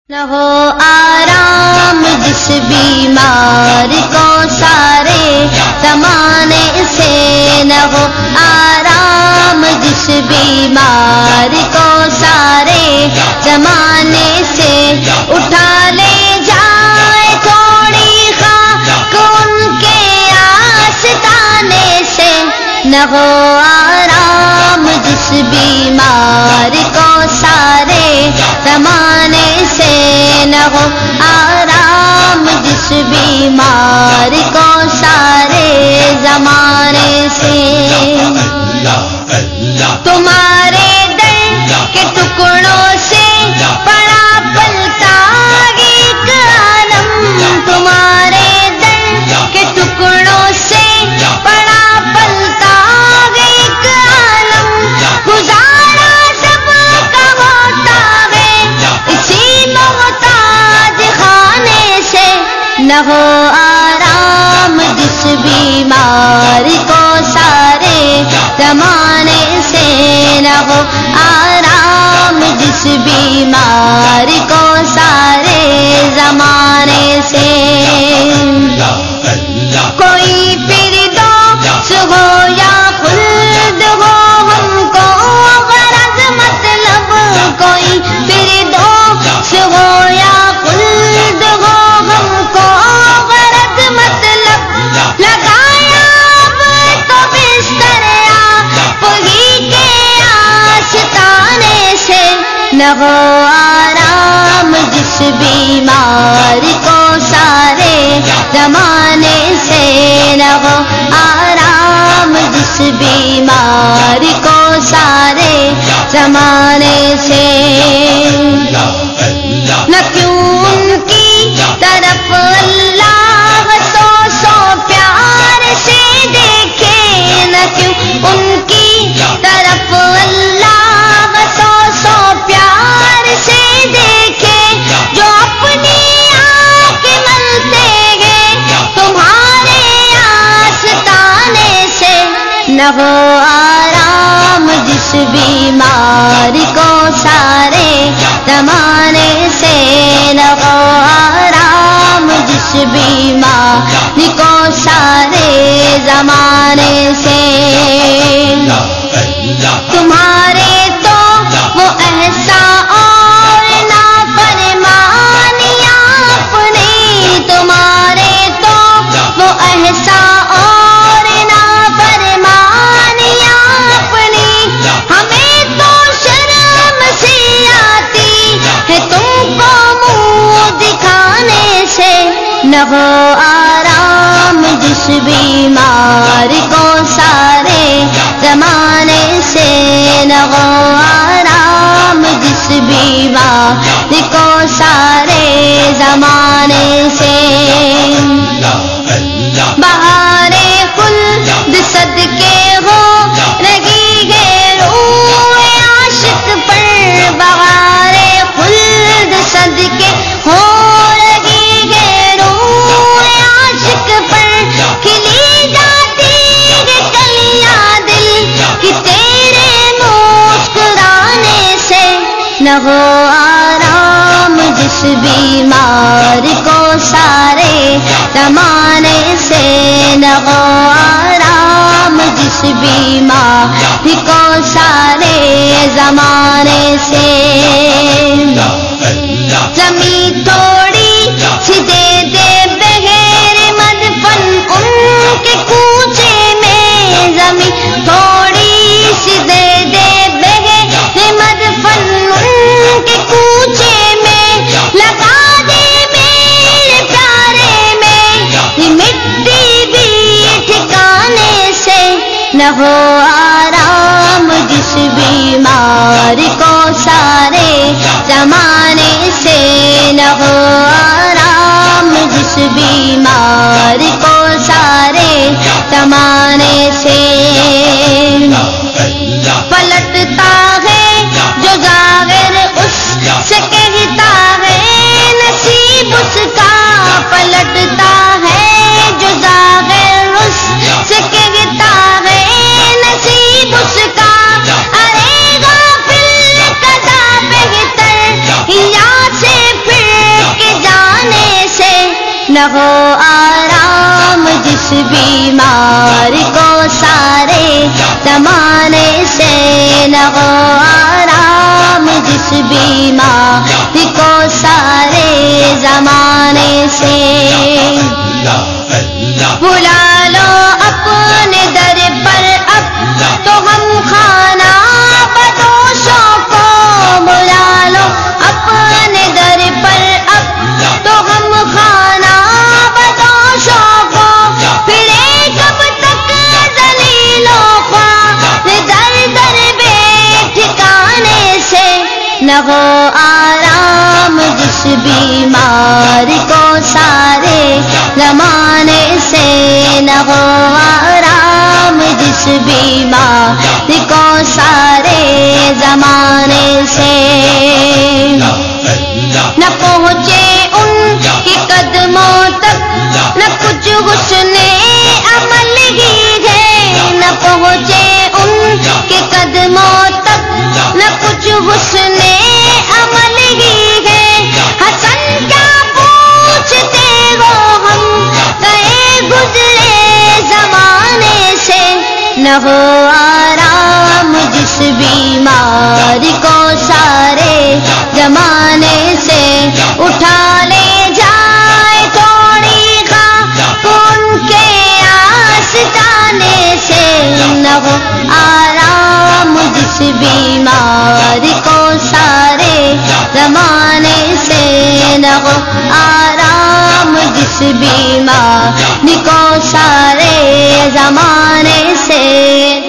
نہ ہو آرام جس بیمار کو سارے زمانے سے، نہ ہو آرام جس بیمار کو سارے زمانے سے، اٹھا لے جائے تھوڑی خاک ان کے آستانے سے، نہ ہو آرام جس بیمار کو سارے زمانے سے، نہ ہو آرام جس بیمار کو سارے زمانے سے۔ تمہارے در کے ٹکڑوں سے پڑا پلتا ایک عالم، تمہارے در کے ٹکڑوں سے پڑا پلتا ایک عالم، گزارا سب کا ہوتا ہے اسی محتاج خانے سے، نہ ہو آرام جس بیمار کو سارے زمانے سے، نہ ہو آرام جس بیمار کو سارے زمانے سے۔ کوئی فردوس ہو یا خلد ہو ہم کو غرض مطلب، کوئی فردوس ہو یا خلد ہو ہم کو غرض مطلب، لگایا اب تو بستر آپ ہی کے آستانے سے، نہ ہو آرام جس بیمار کو سارے زمانے سے، نہ ہو آرام جس بیمار کو سارے زمانے سے۔ نہ کیوں ان کی طرف اللہ سو سو پیار سے دیکھے، نہ کیوں ان کی طرف اللہ سو سو پیار سے دیکھے، جو اپنی آنکھ ملتے ہیں تمہارے آستانے سے، نہ ہو آرام جس بیمار کو سارے زمانے سے، نہ ہو آرام جس بیمار کو سارے زمانے سے۔ تمہارے تو وہ احسان اور نافرمانیاں اپنی، تمہارے تو وہ احسان اور نافرمانیاں اپنی، ہمیں تو شرم سی آتی ہے تم کو منہ دکھانے سے، نہ ہو آرام جس بیمار کو سارے زمانے سے، نہ ہو آرام جس بیمار کو سارے زمانے سے۔ بہار خلد صدقے ہو رہی ہے روح عاشق پر، بہار خلد صدقے ہو رہی ہے روح عاشق پر، کھلی جاتی ہے کلیاں دل کی تیرے مسکرانے سے، نہ ہو آرام جس بیمار کو سارے زمانے سے، نہ ہو آرام جس بیمار کو سارے زمانے سے۔ زمین تھوڑی سی دے دے بغیر مدفن ان کے کوچے میں، زمین تھوڑی سی دے دے بغیر مدفن ان کے کوچے میں، لگا دے میرے پیارے میں مٹی بھی ٹھکانے سے، نہ ہو آرام جس بیمار کو سارے زمانے سے، نہ ہو آرام جس بیمار کو سارے زمانے سے۔ پلٹتا ہے جو ظاہر اس سے کہتا ہے نصیب اس کا، پلٹتا ہے جو ظاہر اس سے کہتا ہے نصیب اس کا، ارے غافل قضا بہتر یا سے نہ ہو آرام جس بیمار کو سارے زمانے سے، نہ ہو آرام جس بیمار کو سارے زمانے سے. بلا لو اپنے در پر اب تو ہم خانہ بدوشوں کو، بلا لو اپنے در پر اب تو ہم خانہ بدوشوں کو. پھرے کب تک ذلیلوں خوار در در بے ٹھکانے سے، نہ ہو آرام جس بیمار کو سارے زمانے سے، نہ ہو آرام جس بیمار کو سارے زمانے سے. نہ پہنچے ان کے قدموں تک نہ کچھ حسن عمل ہی ہے، نہ پہنچے ان کے قدموں تک نہ کچھ حسن عمل ہی ہے. حسن کیا پوچھتے ہو ہم گئے گزرے زمانے سے، نہ ہو آرام جس بیمار کو سارے زمانے سے. اٹھا لے جائے تھوڑی خاک ان کے آستانے سے، نہ ہو آرام جس بیمار کو سارے زمانے سے، نہ ہو آرام جس بیمار کو سارے زمانے سے.